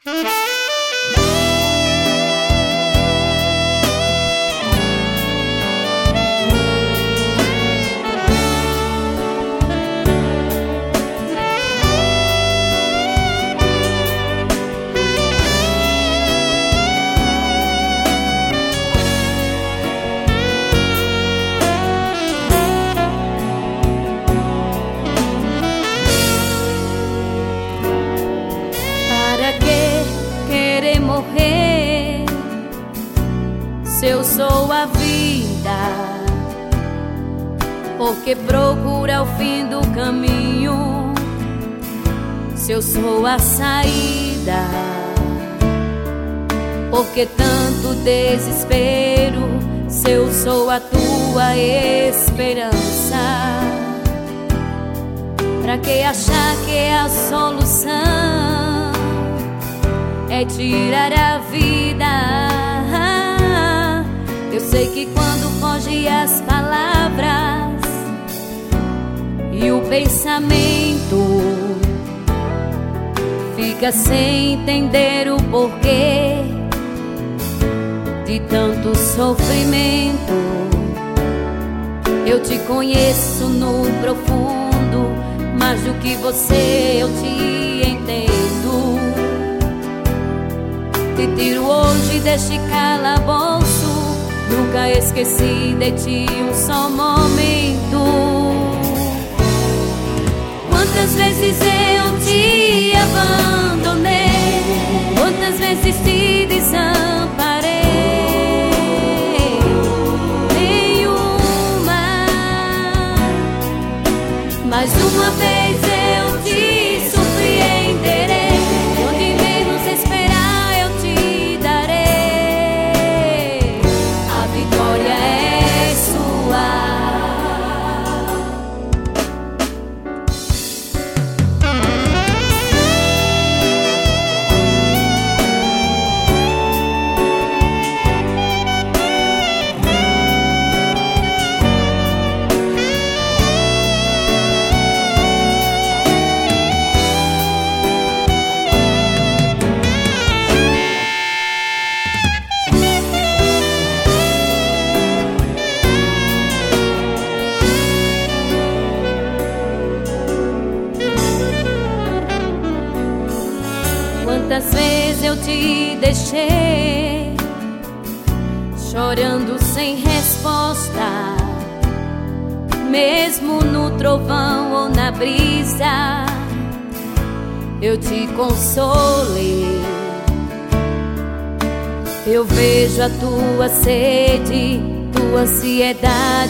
Morrer, se eu sou a vida, porque procura o fim do caminho, se eu sou a saída, porque tanto desespero, se eu sou a tua esperança, pra que achar que é a solução é tirar a vida? Eu sei que quando foge as palavras e o pensamento fica sem entender o porquê de tanto sofrimento. Eu te conheço no profundo, mais do que você eu te entendo. Te tiro hoje deste calabouço, nunca esqueci de ti um só momento. Quantas vezes eu te abandonei, quantas vezes te desamparei. Nenhuma, mais uma vez eu te surpreenderei. Quantas vezes eu te deixei chorando sem resposta, mesmo no trovão ou na brisa, eu te consolei. Eu vejo a tua sede, tua ansiedade